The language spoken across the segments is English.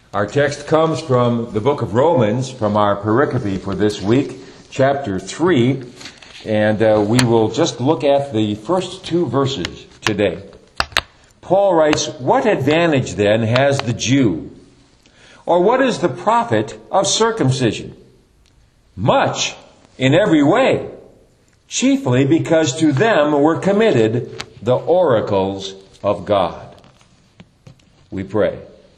Our text comes from the book of Romans, from our pericope for this week, chapter 3, and we will just look at the first two verses today. Paul writes, "What advantage then has the Jew? Or what is the profit of circumcision? Much in every way, chiefly because to them were committed the oracles of God." We pray.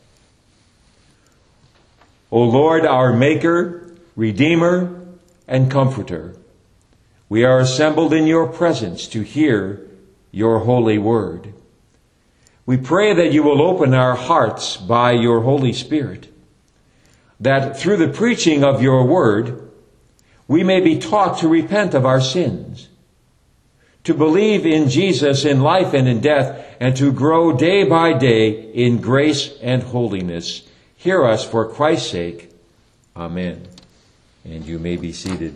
O Lord, our Maker, Redeemer, and Comforter, we are assembled in your presence to hear your holy word. We pray that you will open our hearts by your Holy Spirit, that through the preaching of your word, we may be taught to repent of our sins, to believe in Jesus in life and in death, and to grow day by day in grace and holiness. Hear us for Christ's sake. Amen. And you may be seated.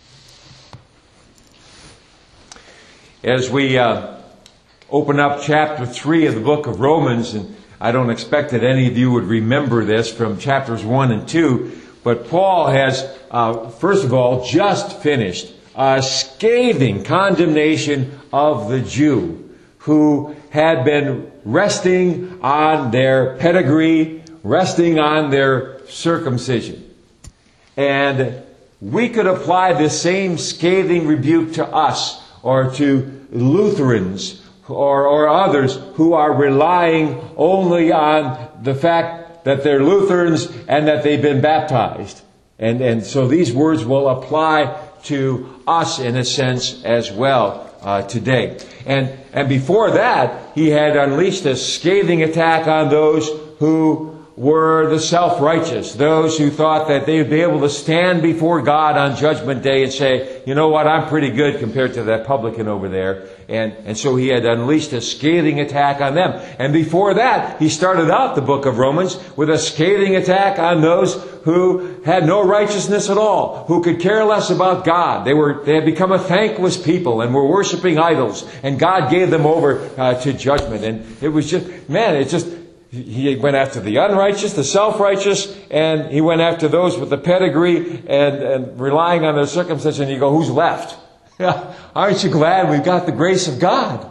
As we open up chapter 3 of the book of Romans, and I don't expect that any of you would remember this from chapters 1 and 2, but Paul has, first of all, just finished a scathing condemnation of the Jew who had been resting on their pedigree, resting on their circumcision. And we could apply this same scathing rebuke to us or to Lutherans or others who are relying only on the fact that they're Lutherans and that they've been baptized. And so these words will apply to us in a sense as well today. And before that, he had unleashed a scathing attack on those who were the self-righteous, those who thought that they would be able to stand before God on Judgment Day and say, you know what, I'm pretty good compared to that publican over there. And so he had unleashed a scathing attack on them. And before that, he started out the book of Romans with a scathing attack on those who had no righteousness at all, who could care less about God. They had become a thankless people and were worshiping idols. And God gave them over to judgment. And it was just, he went after the unrighteous, the self-righteous, and he went after those with the pedigree and relying on their circumcision. And you go, who's left? Aren't you glad we've got the grace of God?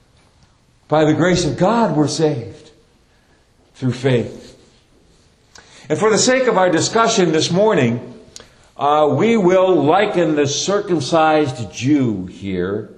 By the grace of God, we're saved through faith. And for the sake of our discussion this morning, we will liken the circumcised Jew here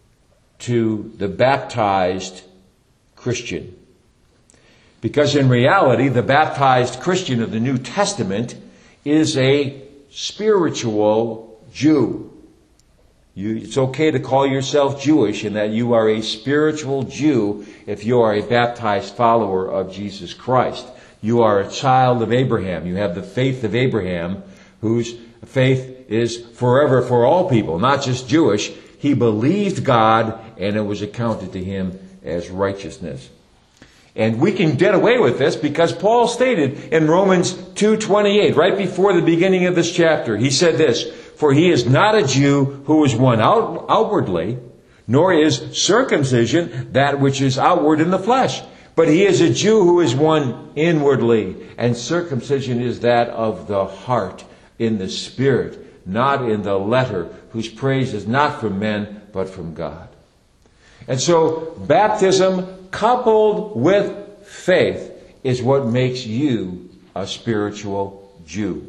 to the baptized Christian. Because in reality, the baptized Christian of the New Testament is a spiritual Jew. It's okay to call yourself Jewish in that you are a spiritual Jew if you are a baptized follower of Jesus Christ. You are a child of Abraham. You have the faith of Abraham, whose faith is forever for all people, not just Jewish. He believed God, and it was accounted to him as righteousness. And we can get away with this because Paul stated in Romans 2:28, right before the beginning of this chapter, he said this, "For he is not a Jew who is one outwardly, nor is circumcision that which is outward in the flesh. But he is a Jew who is one inwardly, and circumcision is that of the heart, in the spirit, not in the letter, whose praise is not from men, but from God." And so, baptism coupled with faith is what makes you a spiritual Jew.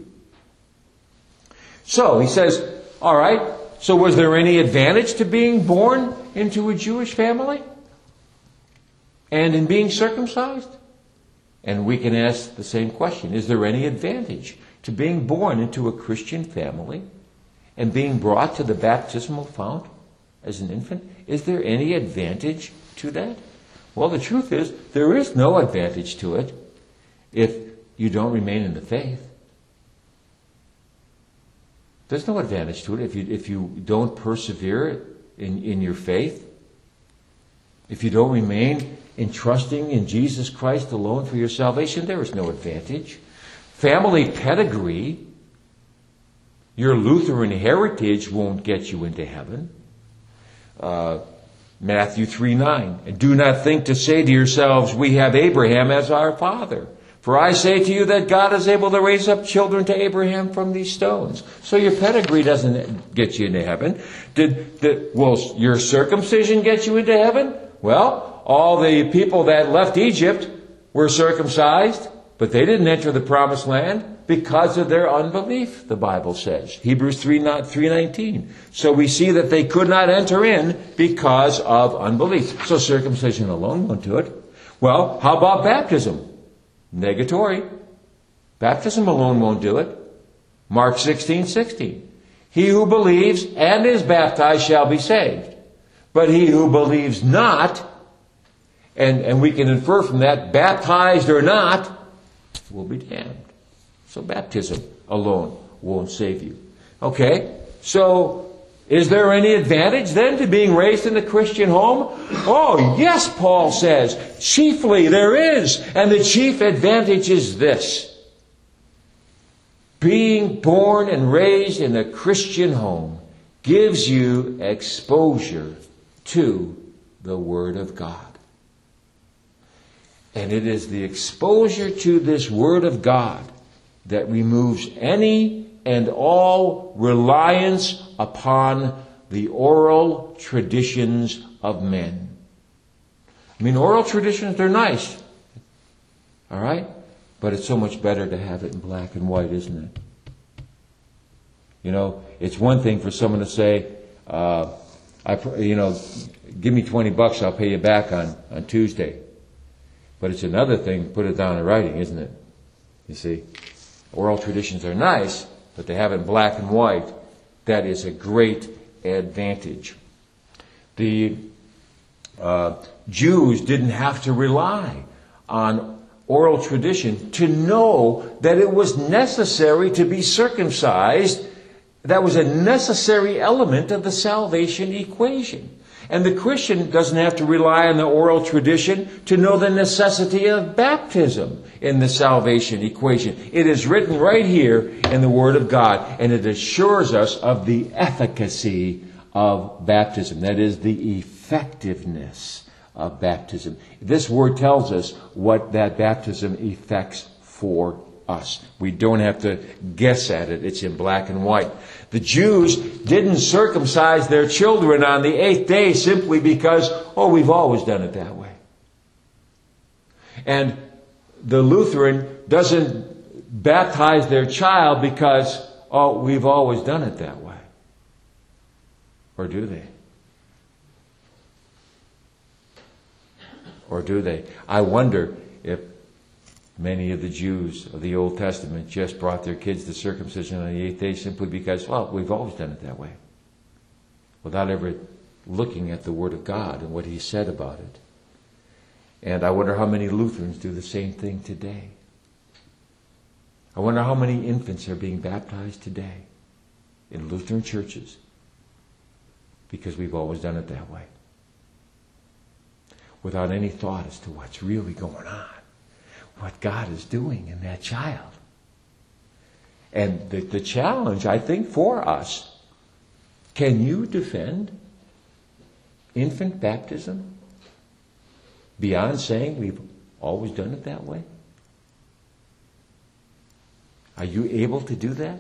So, he says, all right, so was there any advantage to being born into a Jewish family? And in being circumcised? And we can ask the same question. Is there any advantage to being born into a Christian family and being brought to the baptismal fount as an infant? Is there any advantage to that? Well, the truth is, there is no advantage to it if you don't remain in the faith. There's no advantage to it if you don't persevere in your faith. If you don't remain in trusting in Jesus Christ alone for your salvation, there is no advantage. Family pedigree, your Lutheran heritage won't get you into heaven. Matthew 3:9. "And do not think to say to yourselves, we have Abraham as our father. For I say to you that God is able to raise up children to Abraham from these stones. So your pedigree doesn't get you into heaven. Will your circumcision get you into heaven? Well, all the people that left Egypt were circumcised, but they didn't enter the promised land because of their unbelief, the Bible says. Hebrews 3:19. So we see that they could not enter in because of unbelief. So circumcision alone won't do it. Well, how about baptism? Negatory. Baptism alone won't do it. Mark 16:16. He who believes and is baptized shall be saved. But he who believes not, and we can infer from that, baptized or not, will be damned. So baptism alone won't save you. Okay, so is there any advantage then to being raised in a Christian home? Oh, yes, Paul says. Chiefly there is. And the chief advantage is this. Being born and raised in a Christian home gives you exposure to the Word of God. And it is the exposure to this Word of God that removes any and all reliance upon the oral traditions of men. I mean, oral traditions, they're nice. All right? But it's so much better to have it in black and white, isn't it? You know, it's one thing for someone to say, give me $20, I'll pay you back on Tuesday. But it's another thing to put it down in writing, isn't it? You see, oral traditions are nice, but they have it in black and white. That is a great advantage. The Jews didn't have to rely on oral tradition to know that it was necessary to be circumcised. That was a necessary element of the salvation equation. And the Christian doesn't have to rely on the oral tradition to know the necessity of baptism in the salvation equation. It is written right here in the Word of God, and it assures us of the efficacy of baptism. That is, the effectiveness of baptism. This Word tells us what that baptism effects for us. We don't have to guess at it. It's in black and white. The Jews didn't circumcise their children on the 8th day simply because, we've always done it that way. And the Lutheran doesn't baptize their child because, we've always done it that way. Or do they? Or do they? I wonder if many of the Jews of the Old Testament just brought their kids to circumcision on the 8th day simply because, we've always done it that way. Without ever looking at the Word of God and what He said about it. And I wonder how many Lutherans do the same thing today. I wonder how many infants are being baptized today in Lutheran churches because we've always done it that way. Without any thought as to what's really going on. What God is doing in that child. And the challenge, I think, for us, can you defend infant baptism beyond saying we've always done it that way? Are you able to do that?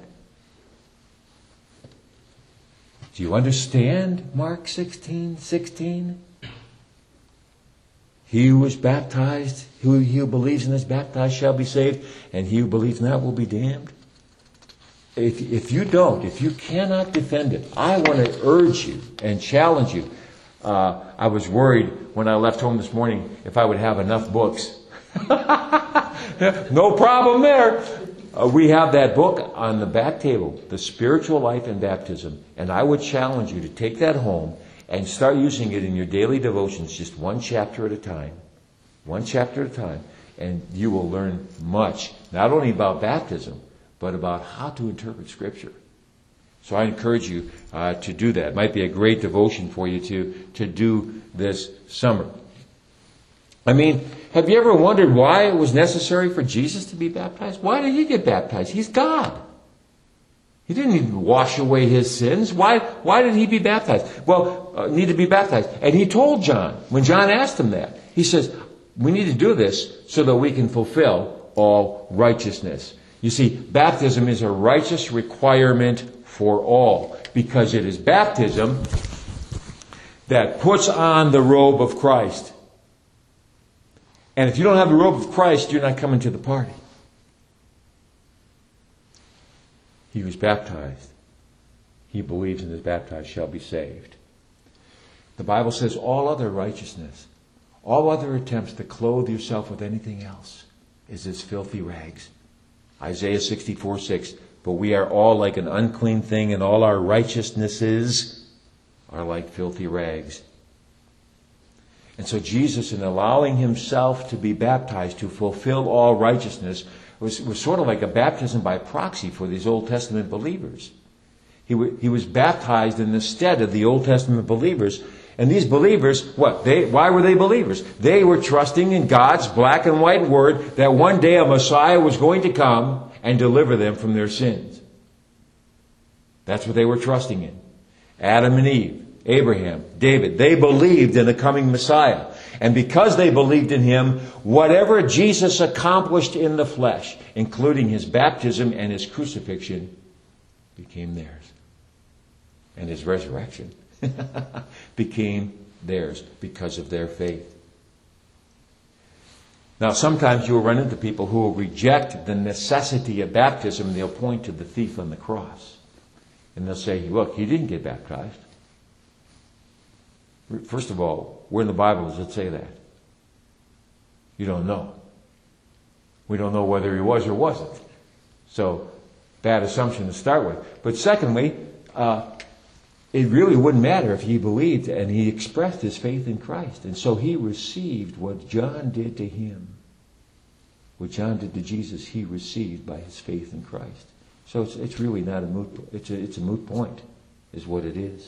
Do you understand Mark 16:16? He who is baptized, he who believes and is baptized shall be saved, and he who believes not will be damned. If you don't, if you cannot defend it, I want to urge you and challenge you. I was worried when I left home this morning if I would have enough books. No problem there. We have that book on the back table, The Spiritual Life in Baptism, and I would challenge you to take that home and start using it in your daily devotions, just one chapter at a time. One chapter at a time. And you will learn much, not only about baptism, but about how to interpret Scripture. So I encourage you to do that. It might be a great devotion for you to do this summer. I mean, have you ever wondered why it was necessary for Jesus to be baptized? Why did He get baptized? He's God. He didn't need to wash away His sins. Why did He be baptized? Need to be baptized. And He told John, when John asked Him that, He says, we need to do this so that we can fulfill all righteousness. You see, baptism is a righteous requirement for all, because it is baptism that puts on the robe of Christ. And if you don't have the robe of Christ, you're not coming to the party. He who is baptized, he believes and is baptized shall be saved. The Bible says all other righteousness, all other attempts to clothe yourself with anything else is as filthy rags. Isaiah 64:6, but we are all like an unclean thing, and all our righteousnesses are like filthy rags. And so Jesus, in allowing himself to be baptized to fulfill all righteousness, was sort of like a baptism by proxy for these Old Testament believers. He was baptized in the stead of the Old Testament believers. And these believers, why were they believers? They were trusting in God's black and white word that one day a Messiah was going to come and deliver them from their sins. That's what they were trusting in. Adam and Eve, Abraham, David, they believed in the coming Messiah. And because they believed in him, whatever Jesus accomplished in the flesh, including his baptism and his crucifixion, became theirs. And his resurrection became theirs because of their faith. Now, sometimes you'll run into people who will reject the necessity of baptism. They'll point to the thief on the cross. And they'll say, look, he didn't get baptized. First of all, where in the Bible does it say that? You don't know. We don't know whether he was or wasn't. So, bad assumption to start with. But secondly, it really wouldn't matter if he believed and he expressed his faith in Christ. And so he received what John did to him. What John did to Jesus, he received by his faith in Christ. So it's really not a moot point. It's a moot point, is what it is.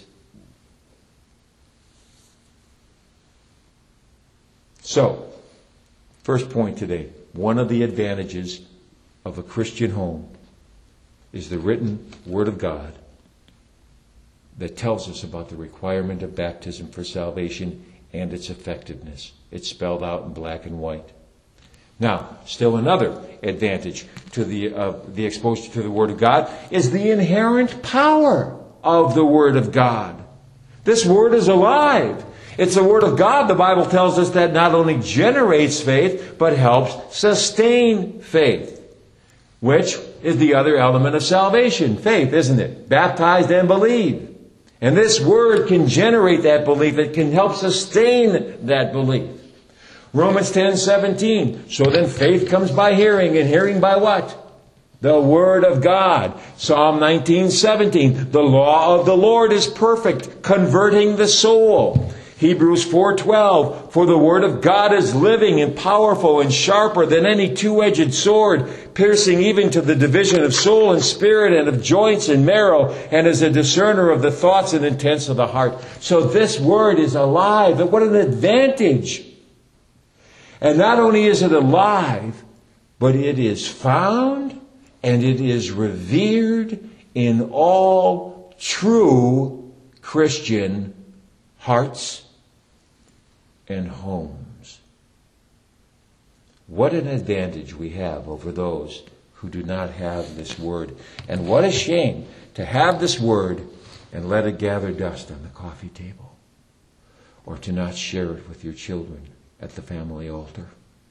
So, first point today. One of the advantages of a Christian home is the written Word of God that tells us about the requirement of baptism for salvation and its effectiveness. It's spelled out in black and white. Now, still another advantage to the exposure to the Word of God is the inherent power of the Word of God. This Word is alive. It's the Word of God, the Bible tells us, that not only generates faith, but helps sustain faith, which is the other element of salvation, faith, isn't it? Baptized and believe. And this Word can generate that belief. It can help sustain that belief. Romans 10:17. So then faith comes by hearing, and hearing by what? The Word of God. Psalm 19:17. The law of the Lord is perfect, converting the soul. Hebrews 4:12. For the Word of God is living and powerful and sharper than any two-edged sword, piercing even to the division of soul and spirit and of joints and marrow, and is a discerner of the thoughts and intents of the heart. So this Word is alive. What an advantage! And not only is it alive, but it is found and it is revered in all true Christian hearts and homes. What an advantage we have over those who do not have this Word. And what a shame to have this Word and let it gather dust on the coffee table, or to not share it with your children at the family altar.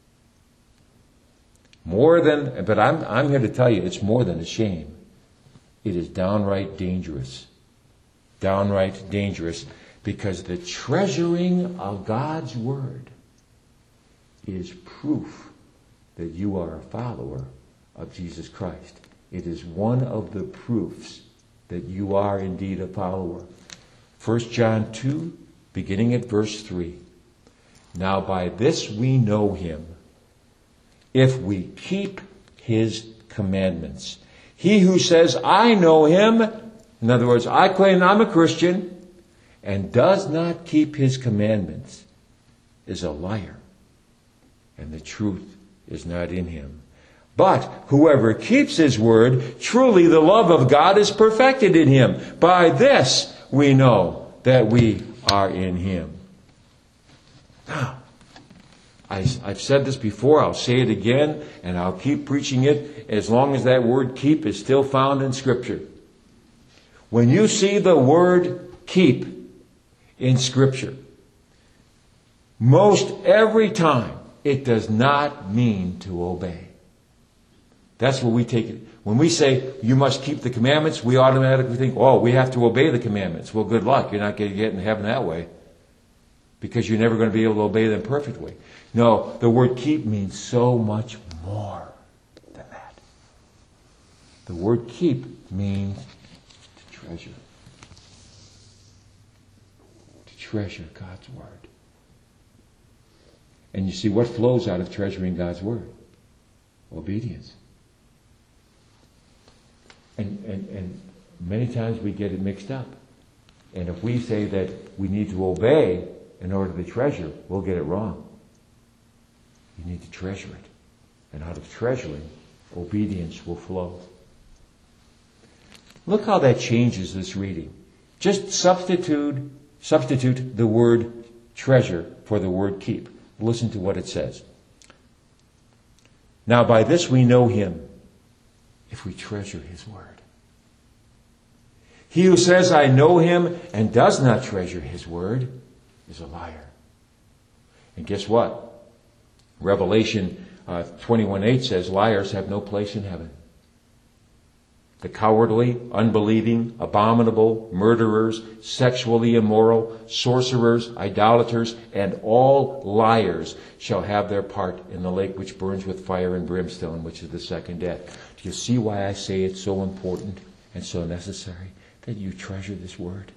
But I'm here to tell you, it's more than a shame. It is downright dangerous. Downright dangerous, because the treasuring of God's Word is proof that you are a follower of Jesus Christ. It is one of the proofs that you are indeed a follower. 1 John 2, beginning at verse 3. Now by this we know him, if we keep his commandments. He who says, I know him, in other words, I claim I'm a Christian, and does not keep his commandments, is a liar, and the truth is not in him. But whoever keeps his word, truly the love of God is perfected in him. By this we know that we are in him. Now, I've said this before, I'll say it again, and I'll keep preaching it as long as that word keep is still found in Scripture. When you see the word keep in Scripture, most every time it does not mean to obey. That's what we take it. When we say you must keep the commandments, we automatically think, oh, we have to obey the commandments. Well, good luck. You're not going to get in heaven that way, because you're never going to be able to obey them perfectly. No, the word keep means so much more than that. The word keep means to treasure. To treasure God's Word. And you see, what flows out of treasuring God's Word? Obedience. And many times we get it mixed up. And if we say that we need to obey in order to treasure, we'll get it wrong. You need to treasure it. And out of treasuring, obedience will flow. Look how that changes this reading. Just substitute the word treasure for the word keep. Listen to what it says. Now by this we know him, if we treasure his word. He who says, I know him, and does not treasure his word, is a liar. And guess what? Revelation 21:8 says, liars have no place in heaven. The cowardly, unbelieving, abominable, murderers, sexually immoral, sorcerers, idolaters, and all liars shall have their part in the lake which burns with fire and brimstone, which is the second death. Do you see why I say it's so important and so necessary that you treasure this word?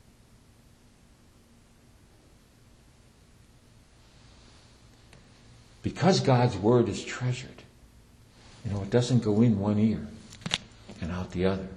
Because God's word is treasured, it doesn't go in one ear and out the other.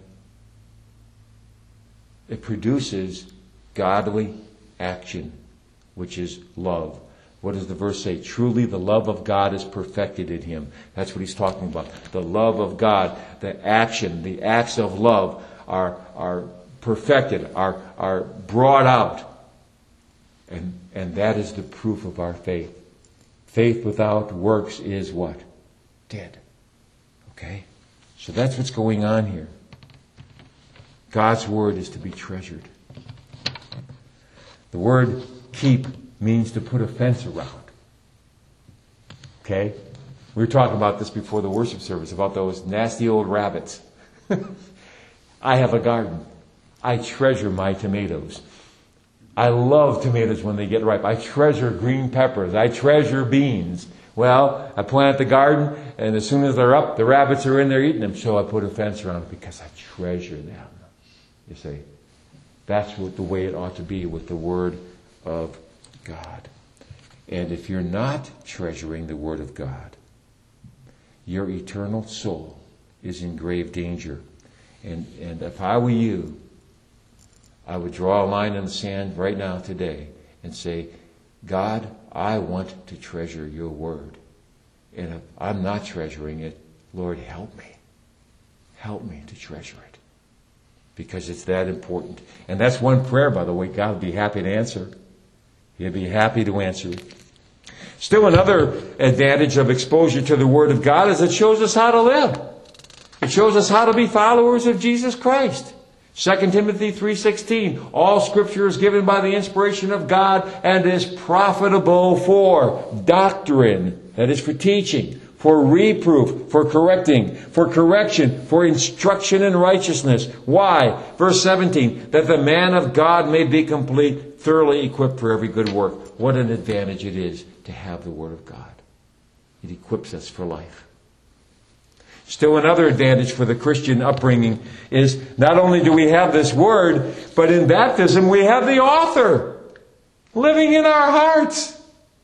It produces godly action, which is love. What does the verse say? Truly the love of God is perfected in him. That's what he's talking about. The love of God, the action, the acts of love are perfected, are brought out. And that is the proof of our faith. Faith without works is what? Dead. Okay? So that's what's going on here. God's word is to be treasured. The word keep means to put a fence around. Okay? We were talking about this before the worship service, about those nasty old rabbits. I have a garden. I treasure my tomatoes. I love tomatoes when they get ripe. I treasure green peppers. I treasure beans. Well, I plant the garden, and as soon as they're up, the rabbits are in there eating them. So I put a fence around it because I treasure them. You see, that's the way it ought to be with the Word of God. And if you're not treasuring the Word of God, your eternal soul is in grave danger. And if I were you, I would draw a line in the sand right now today and say, God, I want to treasure your word. And if I'm not treasuring it, Lord, help me. Help me to treasure it. Because it's that important. And that's one prayer, by the way, God would be happy to answer. He'd be happy to answer it. Still another advantage of exposure to the Word of God is it shows us how to live. It shows us how to be followers of Jesus Christ. 2 Timothy 3:16, all Scripture is given by the inspiration of God and is profitable for doctrine, that is for teaching, for reproof, for correcting, for correction, for instruction in righteousness. Why? Verse 17, that the man of God may be complete, thoroughly equipped for every good work. What an advantage it is to have the Word of God. It equips us for life. Still another advantage for the Christian upbringing is not only do we have this Word, but in baptism we have the author living in our hearts.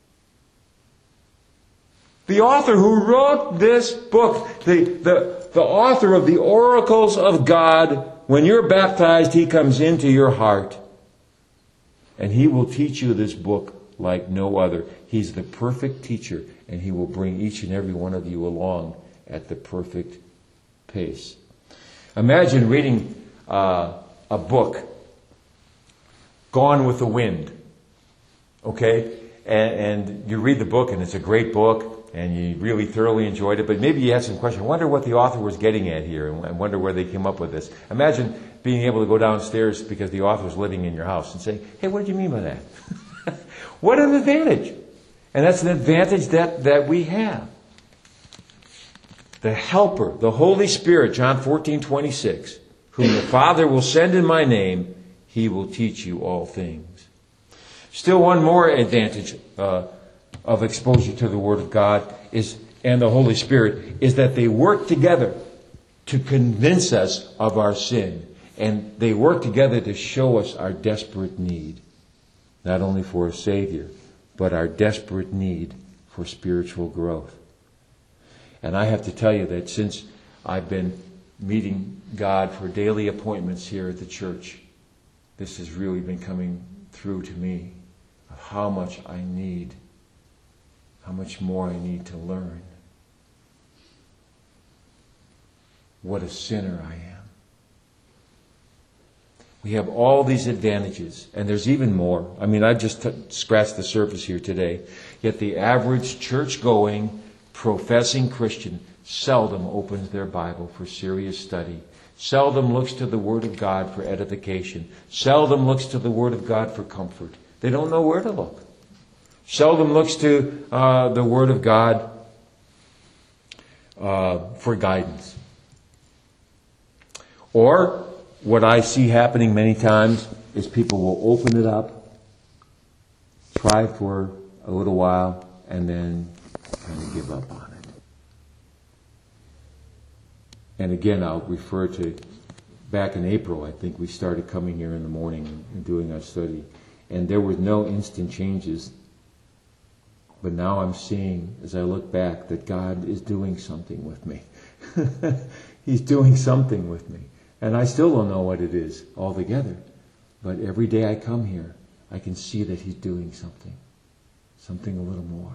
The author who wrote this book, the author of the oracles of God, when you're baptized, he comes into your heart. And he will teach you this book like no other. He's the perfect teacher, and he will bring each and every one of you along at the perfect pace. Imagine reading a book, Gone with the Wind, okay? and you read the book, and it's a great book, and you really thoroughly enjoyed it, but maybe you had some questions. I wonder what the author was getting at here, and wonder where they came up with this. Imagine being able to go downstairs because the author's living in your house and say, hey, what did you mean by that? What an advantage. And that's an advantage that we have. The Helper, the Holy Spirit, John 14:26, whom the Father will send in my name, he will teach you all things. Still one more advantage of exposure to the Word of God and the Holy Spirit is that they work together to convince us of our sin. And they work together to show us our desperate need, not only for a Savior, but our desperate need for spiritual growth. And I have to tell you that since I've been meeting God for daily appointments here at the church, this has really been coming through to me of how much I need, how much more I need to learn. What a sinner I am. We have all these advantages, and there's even more. I mean, I've just scratched the surface here today. Yet the average church-going, professing Christian seldom opens their Bible for serious study, seldom looks to the Word of God for edification, seldom looks to the Word of God for comfort. They don't know where to look. Seldom looks to the Word of God for guidance. Or what I see happening many times is people will open it up, try for a little while, and then kind of give up on it. And again, I'll refer to back in April, I think we started coming here in the morning and doing our study. And there were no instant changes. But now I'm seeing, as I look back, that God is doing something with me. He's doing something with me. And I still don't know what it is altogether. But every day I come here, I can see that He's doing something. Something a little more.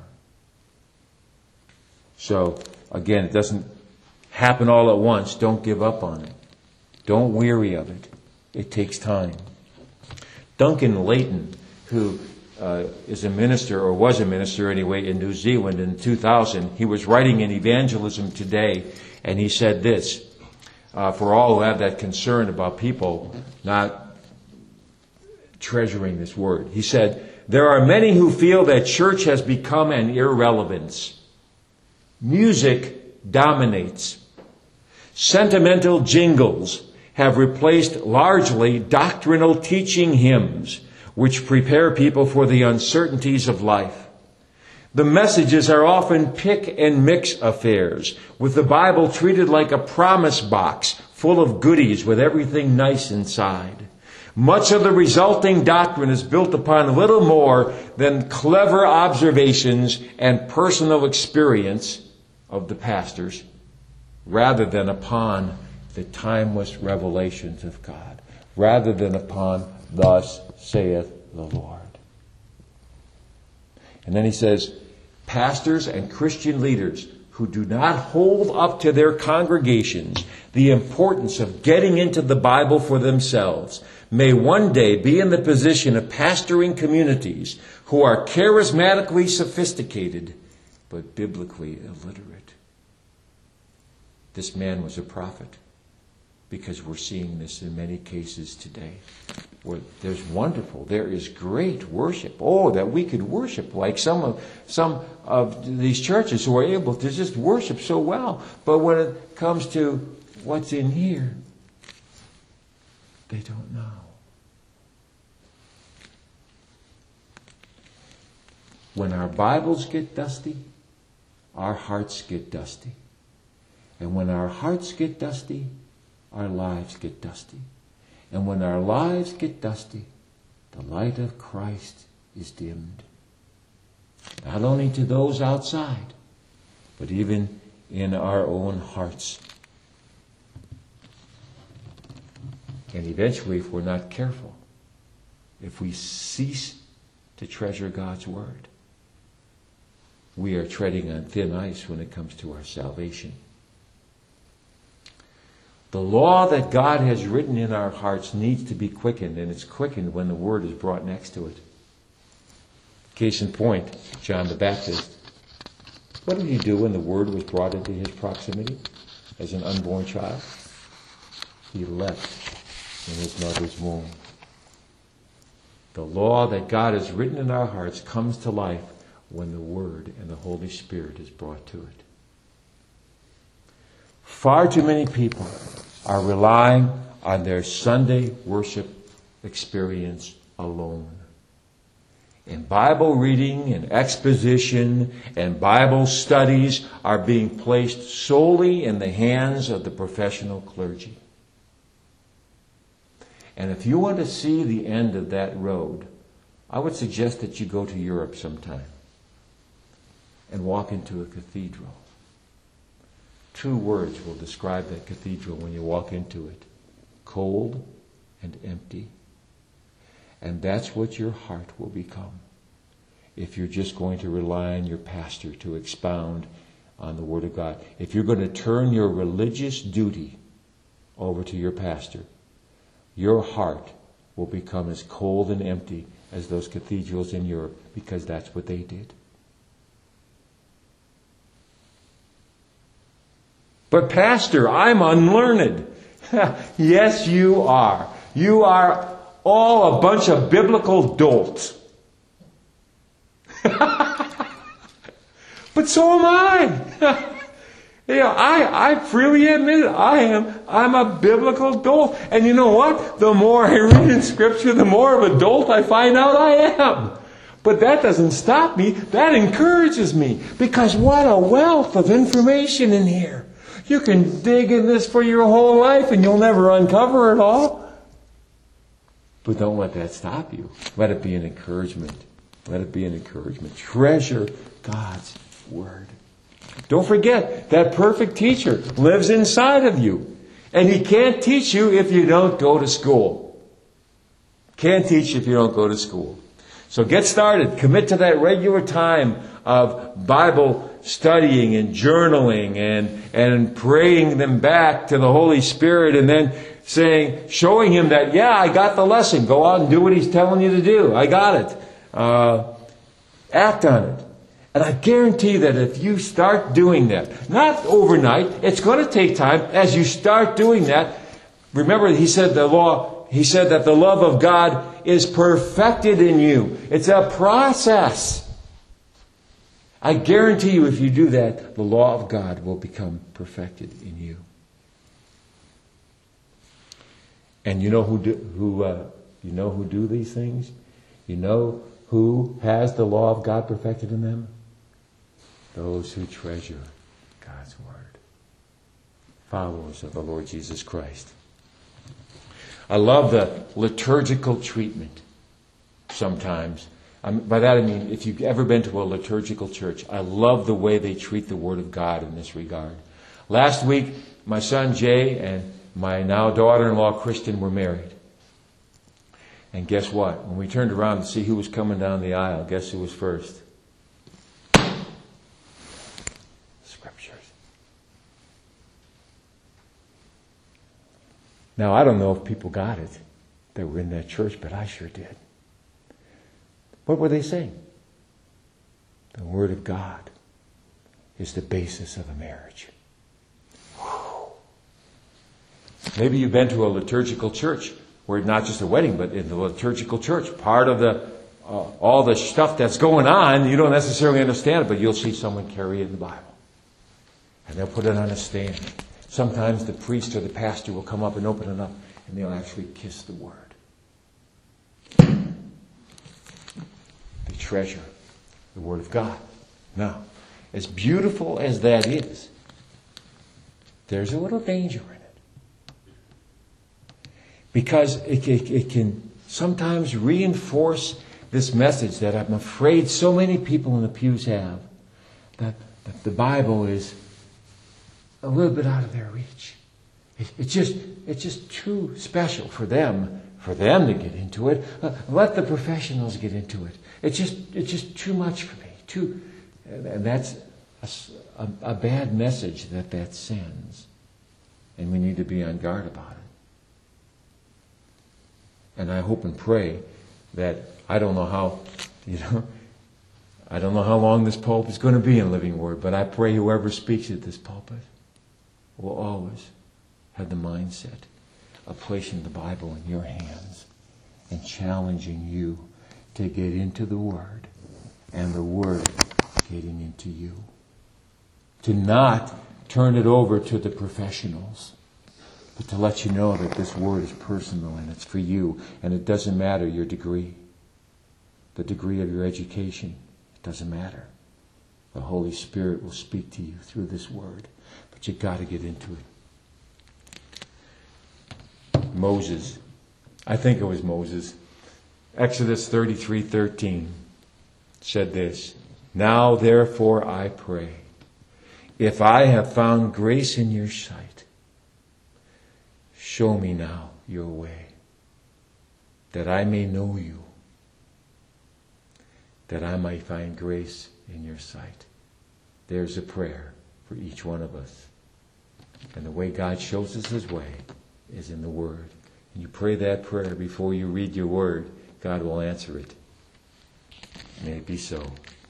So, again, it doesn't happen all at once. Don't give up on it. Don't weary of it. It takes time. Duncan Layton, who is a minister, or was a minister anyway, in New Zealand in 2000, he was writing in Evangelism Today, and he said this, for all who have that concern about people not treasuring this word. He said, there are many who feel that church has become an irrelevance. Music dominates. Sentimental jingles have replaced largely doctrinal teaching hymns, which prepare people for the uncertainties of life. The messages are often pick and mix affairs, with the Bible treated like a promise box full of goodies with everything nice inside. Much of the resulting doctrine is built upon little more than clever observations and personal experience of the pastors, rather than upon the timeless revelations of God, rather than upon thus saith the Lord. And then he says, pastors and Christian leaders who do not hold up to their congregations the importance of getting into the Bible for themselves may one day be in the position of pastoring communities who are charismatically sophisticated but biblically illiterate. This man was a prophet, because we're seeing this in many cases today. Where there's wonderful, there is great worship. Oh, that we could worship like some of these churches who are able to just worship so well. But when it comes to what's in here, they don't know. When our Bibles get dusty, our hearts get dusty. And when our hearts get dusty, our lives get dusty. And when our lives get dusty, the light of Christ is dimmed. Not only to those outside, but even in our own hearts. And eventually, if we're not careful, if we cease to treasure God's Word, we are treading on thin ice when it comes to our salvation. The law that God has written in our hearts needs to be quickened, and it's quickened when the Word is brought next to it. Case in point, John the Baptist. What did he do when the word was brought into his proximity as an unborn child? He leapt in his mother's womb. The law that God has written in our hearts comes to life when the Word and the Holy Spirit is brought to it. Far too many people are relying on their Sunday worship experience alone. And Bible reading and exposition and Bible studies are being placed solely in the hands of the professional clergy. And if you want to see the end of that road, I would suggest that you go to Europe sometime and walk into a cathedral. 2 words will describe that cathedral when you walk into it: cold and empty. And that's what your heart will become if you're just going to rely on your pastor to expound on the Word of God. If you're going to turn your religious duty over to your pastor, your heart will become as cold and empty as those cathedrals in Europe, because that's what they did. But Pastor, I'm unlearned. Yes, you are. You are all a bunch of biblical dolts. But so am I. I freely admit it. I'm a biblical dolt. And you know what? The more I read in Scripture, the more of a dolt I find out I am. But that doesn't stop me. That encourages me. Because what a wealth of information in here. You can dig in this for your whole life and you'll never uncover it all. But don't let that stop you. Let it be an encouragement. Let it be an encouragement. Treasure God's Word. Don't forget that perfect teacher lives inside of you. And he can't teach you if you don't go to school. Can't teach if you don't go to school. So get started. Commit to that regular time of Bible studying and journaling and praying them back to the Holy Spirit, and then showing Him that, yeah, I got the lesson. Go out and do what He's telling you to do. I got it. Act on it. And I guarantee that if you start doing that, not overnight, it's going to take time. As you start doing that, remember He said that the love of God is perfected in you. It's a process. I guarantee you, if you do that, the law of God will become perfected in you. And you know who do these things? You know who has the law of God perfected in them? Those who treasure God's Word. Followers of the Lord Jesus Christ. I love the liturgical treatment sometimes. By that I mean, if you've ever been to a liturgical church, I love the way they treat the Word of God in this regard. Last week, my son Jay and my now daughter-in-law Kristen were married. And guess what? When we turned around to see who was coming down the aisle, guess who was first? Scriptures. Now, I don't know if people got it that were in that church, but I sure did. What were they saying? The Word of God is the basis of a marriage. Whew. Maybe you've been to a liturgical church where not just a wedding, but in the liturgical church, part of all the stuff that's going on, you don't necessarily understand it, but you'll see someone carry it in the Bible. And they'll put it on a stand. Sometimes the priest or the pastor will come up and open it up, and they'll actually kiss the Word. They treasure the Word of God. Now, as beautiful as that is, there's a little danger in it. Because it can sometimes reinforce this message that I'm afraid so many people in the pews have, that the Bible is a little bit out of their reach. It's just too special for them to get into it. Let the professionals get into it. It's just too much for me. And that's a bad message that sends. And we need to be on guard about it. And I hope and pray that, I don't know how, I don't know how long this pulpit is going to be in Living Word, but I pray whoever speaks at this pulpit will always have the mindset of placing the Bible in your hands and challenging you to get into the Word and the Word getting into you. To not turn it over to the professionals, but to let you know that this Word is personal and it's for you, and it doesn't matter your degree, the degree of your education. It doesn't matter. The Holy Spirit will speak to you through this Word, but you've got to get into it. Moses, I think it was Moses, Exodus 33:13 said this, "Now therefore I pray, if I have found grace in your sight, show me now your way, that I may know you, that I might find grace in your sight." There's a prayer for each one of us. And the way God shows us His way is in the Word. And you pray that prayer before you read your Word, God will answer it. May it be so.